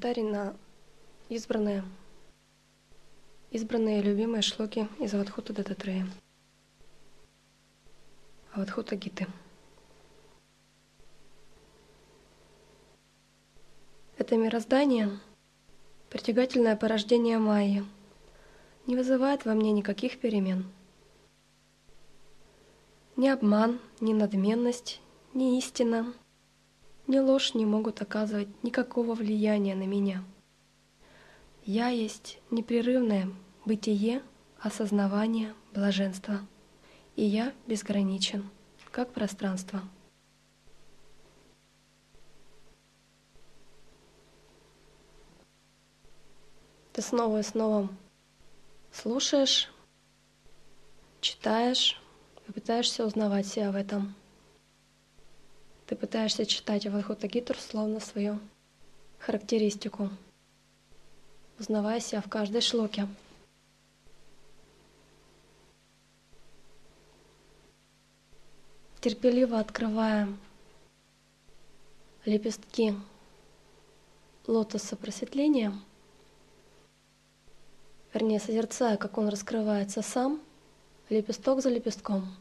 комментарий на избранные любимые шлоки из Авадхута Дататрея, Авадхута Гиты. Это мироздание, притягательное порождение Майи, не вызывает во мне никаких перемен. Ни обман, ни надменность, ни истина, ни ложь не могут оказывать никакого влияния на меня. Я есть непрерывное бытие, осознавание, блаженство, и я безграничен, как пространство. Ты снова и снова слушаешь, читаешь и пытаешься узнавать себя в этом. Ты пытаешься читать Авадхута Гиту словно свою характеристику, узнавая себя в каждой шлоке. Терпеливо открывая лепестки лотоса просветления, вернее, созерцая, как он раскрывается сам, лепесток за лепестком.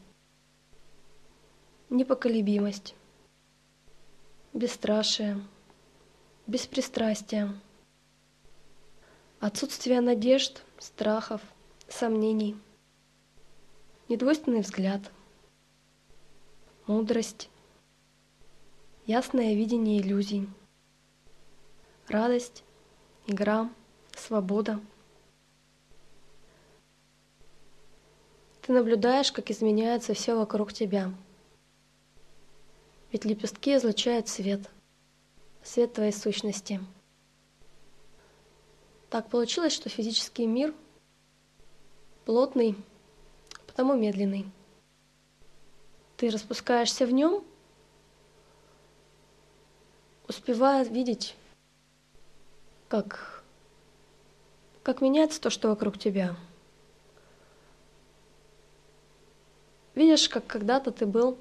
Непоколебимость, бесстрашие, беспристрастие, отсутствие надежд, страхов, сомнений, недвойственный взгляд, мудрость, ясное видение иллюзий, радость, игра, свобода. Ты наблюдаешь, как изменяется все вокруг тебя. Ведь лепестки излучают свет твоей сущности. Так получилось, что физический мир плотный, потому медленный. Ты распускаешься в нем, успевая видеть, как меняется то, что вокруг тебя. Видишь, как когда-то ты был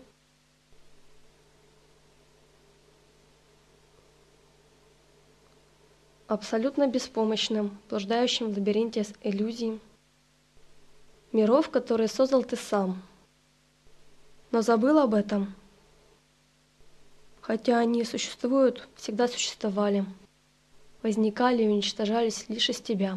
абсолютно беспомощным, блуждающим в лабиринте иллюзий, миров, которые создал ты сам, но забыл об этом, хотя они существуют, всегда существовали, возникали и уничтожались лишь из тебя.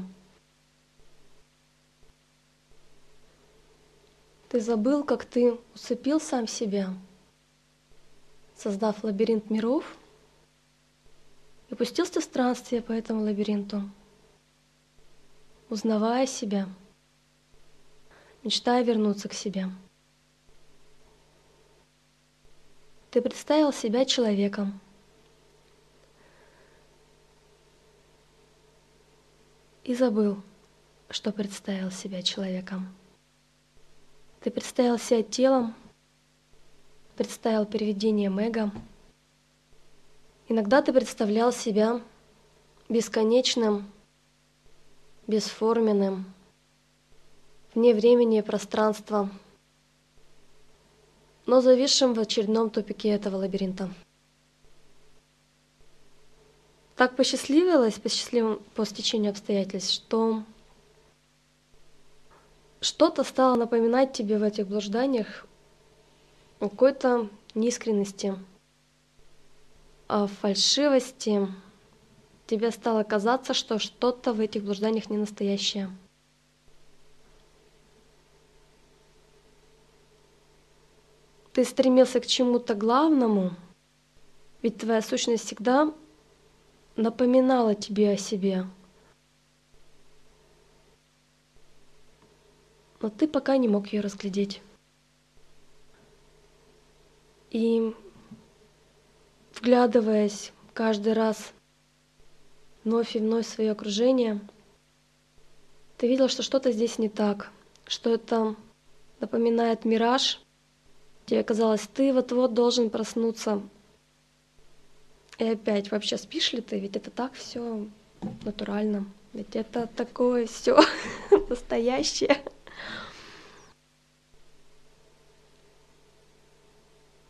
Ты забыл, как ты усыпил сам себя, создав лабиринт миров, и пустился в странствие по этому лабиринту, узнавая себя, мечтая вернуться к себе. Ты представил себя человеком, и забыл, что представил себя человеком. Ты представил себя телом, представил привидением эго. Иногда ты представлял себя бесконечным, бесформенным, вне времени и пространства, но зависшим в очередном тупике этого лабиринта. Так посчастливилось, по стечению обстоятельств, что что-то стало напоминать тебе в этих блужданиях о какой-то неискренности, о фальшивости. Тебе стало казаться, что что-то в этих блужданиях не настоящее. Ты стремился к чему-то главному, ведь твоя сущность всегда напоминала тебе о себе. Но ты пока не мог ее разглядеть. И вглядываясь каждый раз вновь и вновь в свое окружение, ты видел, что что-то здесь не так, что это напоминает мираж. Тебе казалось, ты вот-вот должен проснуться. И опять, вообще спишь ли ты? Ведь это так все натурально. Ведь это такое все настоящее.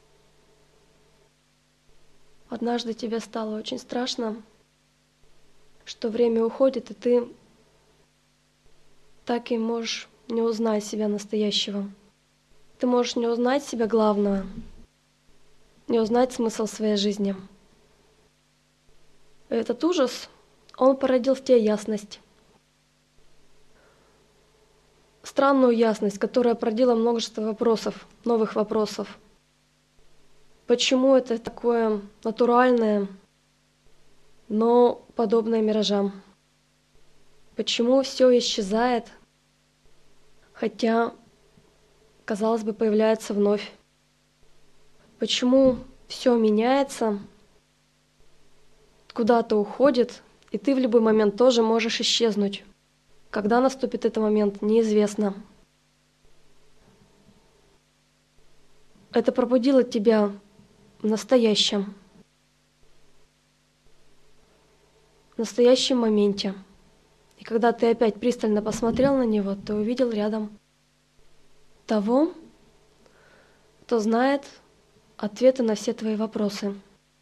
Однажды тебе стало очень страшно, что время уходит, и ты так и можешь не узнать себя настоящего. Ты можешь не узнать себя главного, не узнать смысл своей жизни. И этот ужас, он породил в тебе ясность. Странную ясность, которая породила множество вопросов, новых вопросов. Почему это такое натуральное, но подобное миражам? Почему все исчезает, хотя, казалось бы, появляется вновь? Почему все меняется, куда-то уходит, и ты в любой момент тоже можешь исчезнуть? Когда наступит этот момент, неизвестно. Это пробудило тебя в настоящем моменте. И когда ты опять пристально посмотрел на него, ты увидел рядом того, кто знает ответы на все твои вопросы.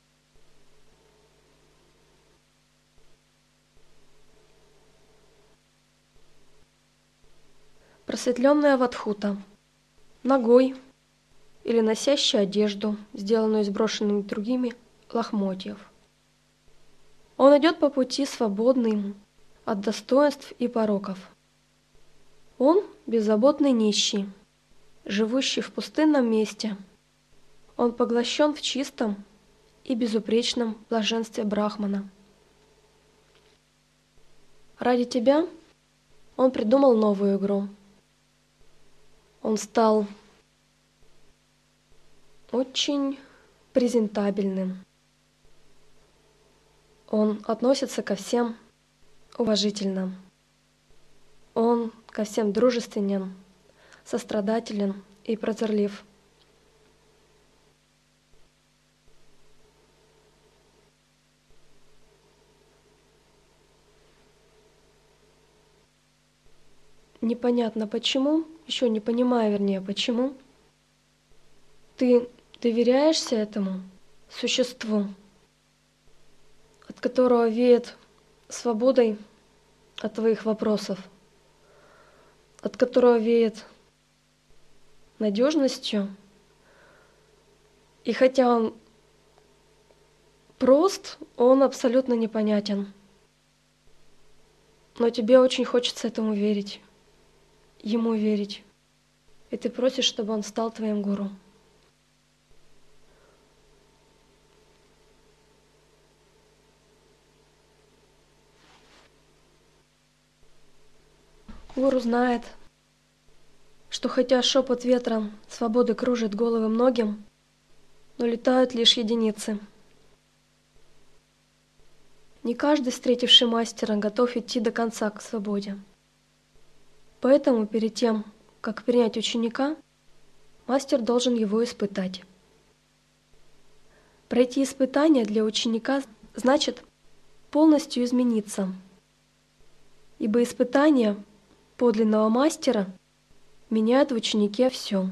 Просветленная Вадхута, ногой или носящая одежду, сделанную из брошенными другими лохмотьев. Он идет по пути свободный от достоинств и пороков. Он беззаботный нищий, живущий в пустынном месте. Он поглощен в чистом и безупречном блаженстве Брахмана. Ради тебя он придумал новую игру. Он стал очень презентабельным. Он относится ко всем уважительно. Он ко всем дружественен, сострадателен и прозорлив. Непонятно почему, еще не понимаю, вернее, почему ты доверяешься этому существу, от которого веет свободой от твоих вопросов, от которого веет надежностью. И хотя он прост, он абсолютно непонятен. Но тебе очень хочется этому верить, ему верить. И ты просишь, чтобы он стал твоим гуру. Гуру знает, что хотя шепот ветра свободы кружит головы многим, но летают лишь единицы. Не каждый, встретивший мастера, готов идти до конца к свободе. Поэтому перед тем, как принять ученика, мастер должен его испытать. Пройти испытание для ученика значит полностью измениться, ибо испытание подлинного мастера меняет в ученике все.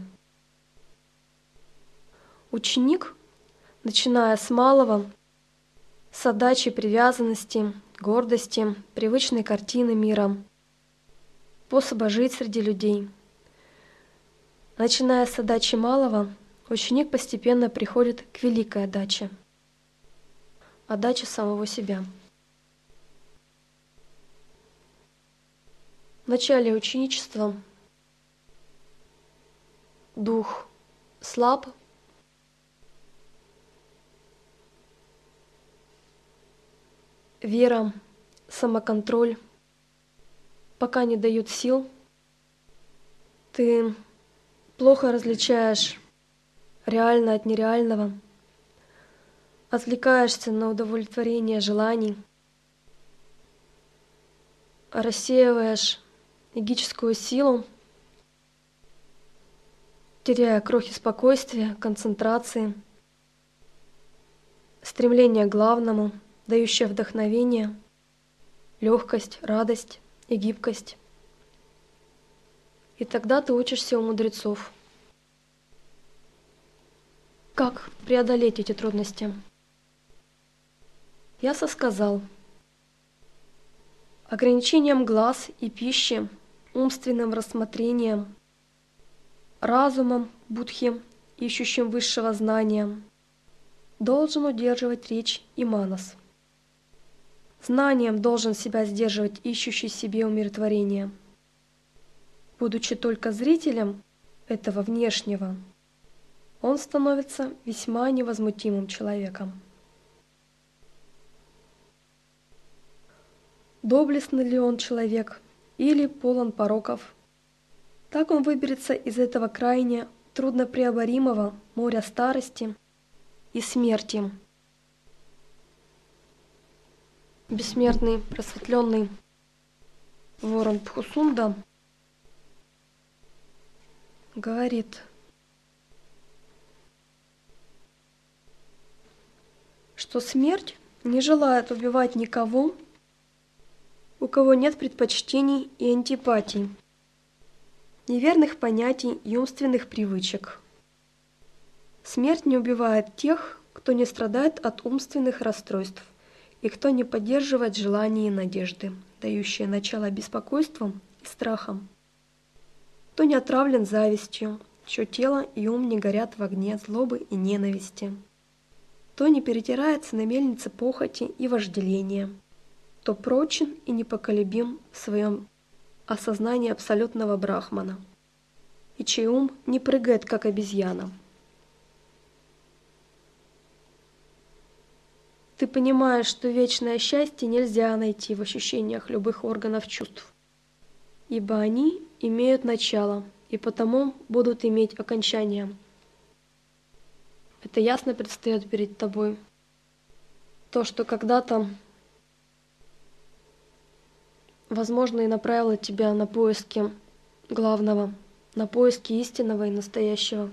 Ученик, начиная с малого, с отдачи привязанности, гордости, привычной картины мира, способа жить среди людей. Начиная с отдачи малого, ученик постепенно приходит к великой отдаче — отдаче самого себя. В начале ученичества дух слаб, вера, самоконтроль пока не дают сил. Ты плохо различаешь реальное от нереального, отвлекаешься на удовлетворение желаний, рассеиваешь эгическую силу, теряя крохи спокойствия, концентрации, стремление к главному, дающее вдохновение, легкость, радость и гибкость. И тогда ты учишься у мудрецов. Как преодолеть эти трудности? Яса сказал: ограничением глаз и пищи, умственным рассмотрением, разумом будхи, ищущим высшего знания, должен удерживать речь и манас. Знанием должен себя сдерживать ищущий себе умиротворение. Будучи только зрителем этого внешнего, он становится весьма невозмутимым человеком. Доблестный ли он человек или полон пороков, так он выберется из этого крайне труднопреоборимого моря старости и смерти. Бессмертный, просветленный Ворон Пхусунда говорит, что смерть не желает убивать никого, у кого нет предпочтений и антипатий, неверных понятий и умственных привычек. Смерть не убивает тех, кто не страдает от умственных расстройств и кто не поддерживает желания и надежды, дающие начало беспокойствам и страхам, кто не отравлен завистью, чье тело и ум не горят в огне злобы и ненависти, кто не перетирается на мельнице похоти и вожделения, кто прочен и непоколебим в своем осознании абсолютного брахмана, и чей ум не прыгает, как обезьяна. Ты понимаешь, что вечное счастье нельзя найти в ощущениях любых органов чувств, ибо они имеют начало и потому будут иметь окончание. Это ясно предстает перед тобой. То, что когда-то, возможно, и направило тебя на поиски главного, на поиски истинного и настоящего.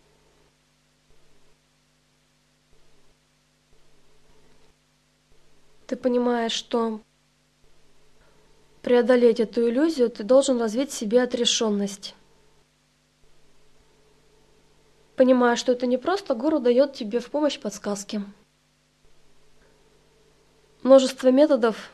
Ты понимаешь, что преодолеть эту иллюзию ты должен развить в себе отрешенность. Понимая, что это не просто гуру дает тебе в помощь подсказки. Множество методов,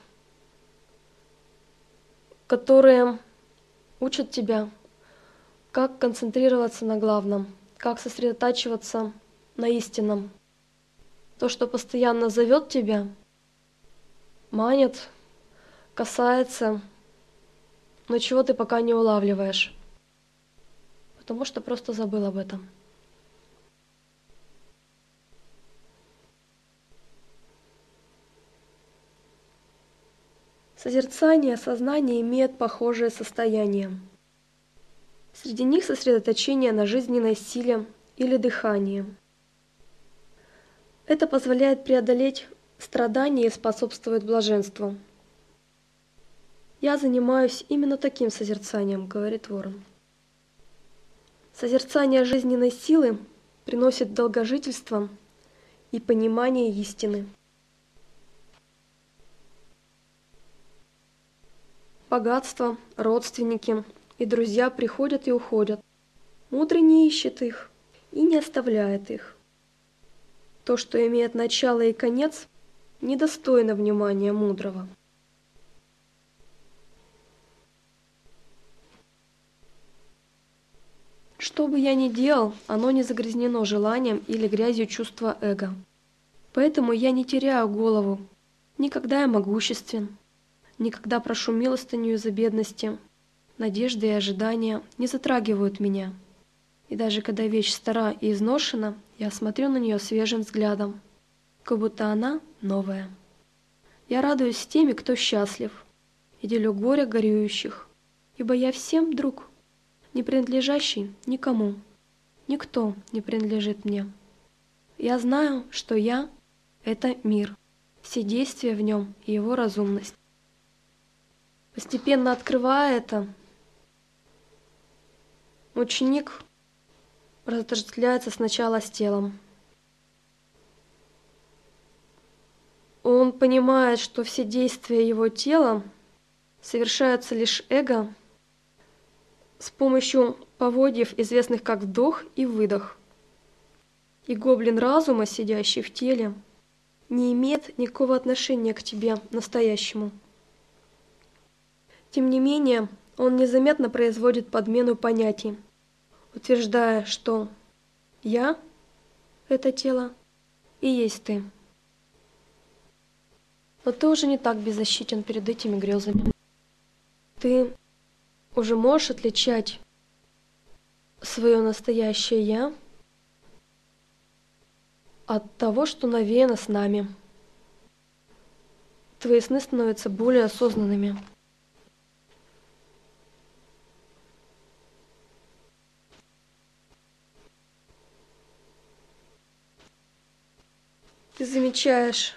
которые учат тебя, как концентрироваться на главном, как сосредотачиваться на истинном. То, что постоянно зовет тебя, манит, касается, но чего ты пока не улавливаешь, потому что просто забыл об этом. Созерцание сознания имеет похожее состояние. Среди них сосредоточение на жизненной силе или дыхании. Это позволяет преодолеть страдания и способствует блаженству. «Я занимаюсь именно таким созерцанием», — говорит Ворон. Созерцание жизненной силы приносит долгожительство и понимание истины. Богатство, родственники и друзья приходят и уходят. Мудрый не ищет их и не оставляет их. То, что имеет начало и конец, недостойно внимания мудрого. Что бы я ни делал, оно не загрязнено желанием или грязью чувства эго. Поэтому я не теряю голову. Никогда я могуществен. Никогда прошу милостыню из-за бедности. Надежды и ожидания не затрагивают меня. И даже когда вещь стара и изношена, я смотрю на нее свежим взглядом, как будто она новая. Я радуюсь с теми, кто счастлив, и делю горе горюющих, ибо я всем друг, не принадлежащий никому. Никто не принадлежит мне. Я знаю, что я — это мир, все действия в нем и его разумность. Постепенно открывая это, ученик разотождествляется сначала с телом. Он понимает, что все действия его тела совершаются лишь эго с помощью поводьев, известных как вдох и выдох. И гоблин разума, сидящий в теле, не имеет никакого отношения к тебе настоящему. Тем не менее, он незаметно производит подмену понятий, утверждая, что «я» — это тело и есть ты. Но ты уже не так беззащитен перед этими грезами. Ты уже можешь отличать свое настоящее «я» от того, что навеяно с нами. Твои сны становятся более осознанными. Ты замечаешь,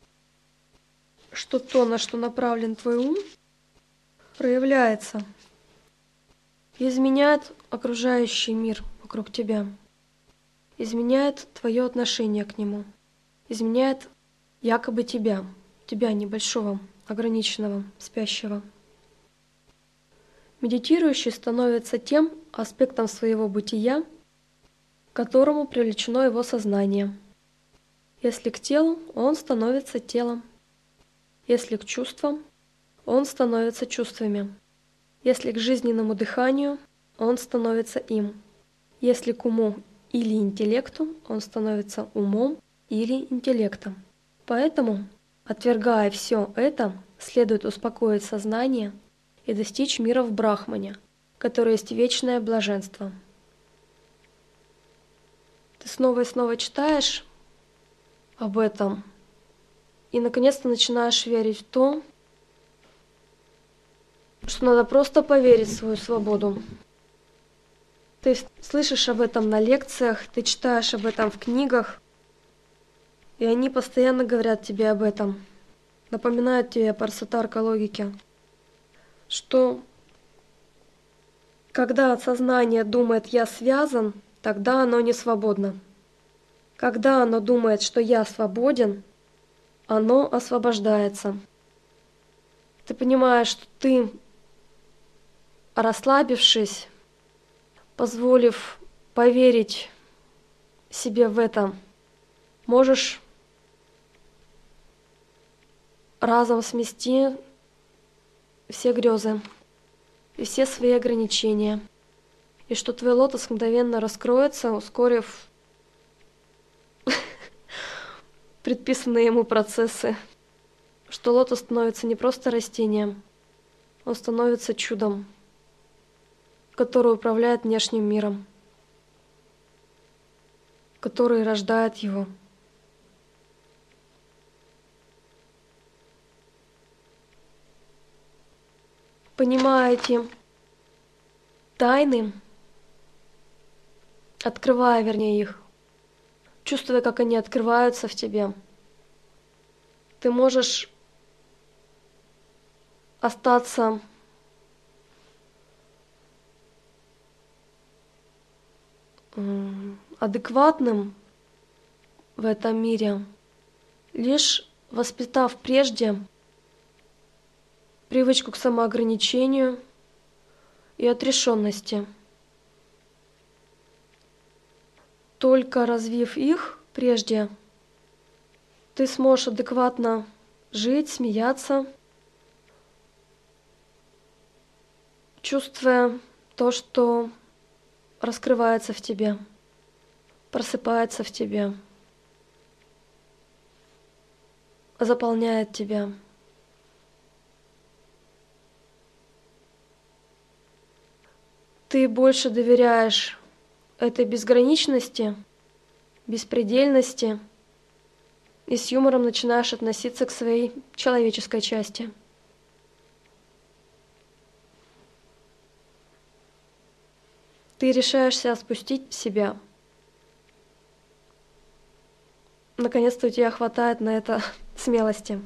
что то, на что направлен твой ум, проявляется и изменяет окружающий мир вокруг тебя, изменяет твое отношение к нему, изменяет якобы тебя небольшого, ограниченного, спящего. Медитирующий становится тем аспектом своего бытия, к которому привлечено его сознание. Если к телу, он становится телом. Если к чувствам, он становится чувствами. Если к жизненному дыханию, он становится им. Если к уму или интеллекту, он становится умом или интеллектом. Поэтому, отвергая все это, следует успокоить сознание и достичь мира в Брахмане, который есть вечное блаженство. Ты снова и снова читаешь об этом и наконец-то начинаешь верить в то, что надо просто поверить в свою свободу. Ты слышишь об этом на лекциях, ты читаешь об этом в книгах, и они постоянно говорят тебе об этом, напоминают тебе про сатарка логики, что когда сознание думает «я связан», тогда оно не свободно. Когда оно думает, что «я свободен», оно освобождается. Ты понимаешь, что ты, расслабившись, позволив поверить себе в это, можешь разом смести все грезы и все свои ограничения, и что твой лотос мгновенно раскроется, ускорив предписанные ему процессы, что лотос становится не просто растением, он становится чудом, которое управляет внешним миром, который рождает его. Понимая эти тайны, открывая, вернее, их, чувствуя, как они открываются в тебе, ты можешь остаться адекватным в этом мире, лишь воспитав прежде привычку к самоограничению и отрешенности. Только развив их прежде, ты сможешь адекватно жить, смеяться, чувствуя то, что раскрывается в тебе, просыпается в тебе, заполняет тебя. Ты больше доверяешь этой безграничности, беспредельности и с юмором начинаешь относиться к своей человеческой части. Ты решаешься отпустить себя. Наконец-то у тебя хватает на это смелости.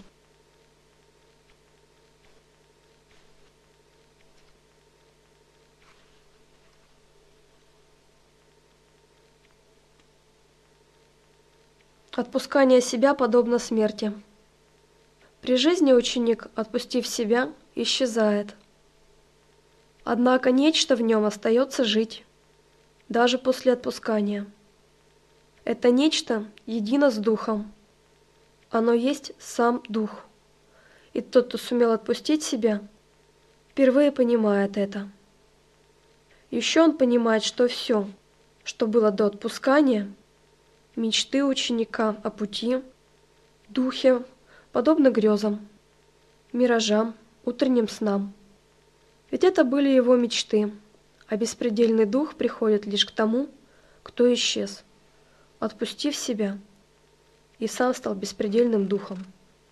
Отпускание себя подобно смерти. При жизни ученик, отпустив себя, исчезает. Однако нечто в нем остается жить, даже после отпускания. Это нечто едино с Духом. Оно есть сам Дух. И тот, кто сумел отпустить себя, впервые понимает это. Еще он понимает, что все, что было до отпускания, мечты ученика о пути, духе, подобно грезам, миражам, утренним снам. Ведь это были его мечты, а беспредельный дух приходит лишь к тому, кто исчез, отпустив себя, и сам стал беспредельным духом.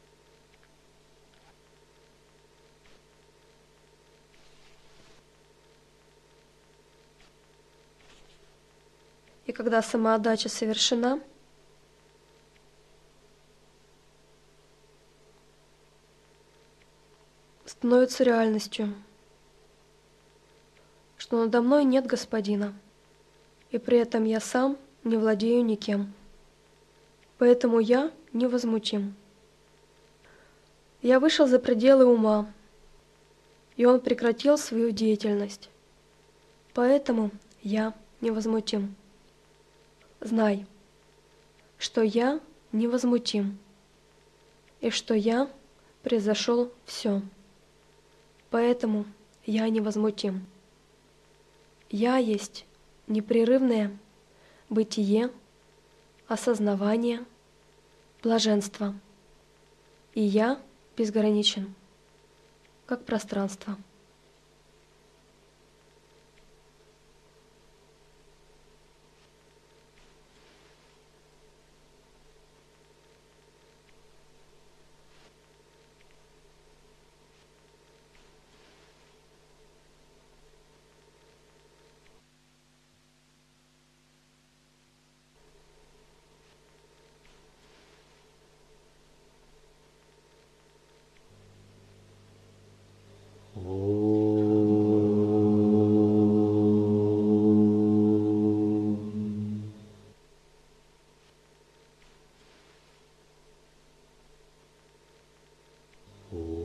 И когда самоотдача совершена, становится реальностью, что надо мной нет господина, и при этом я сам не владею никем. Поэтому я невозмутим. Я вышел за пределы ума, и он прекратил свою деятельность. Поэтому я невозмутим. Знай, что я невозмутим, и что я превзошел все. Поэтому я невозмутим. Я есть непрерывное бытие, осознавание, блаженство. И я безграничен, как пространство. Oh.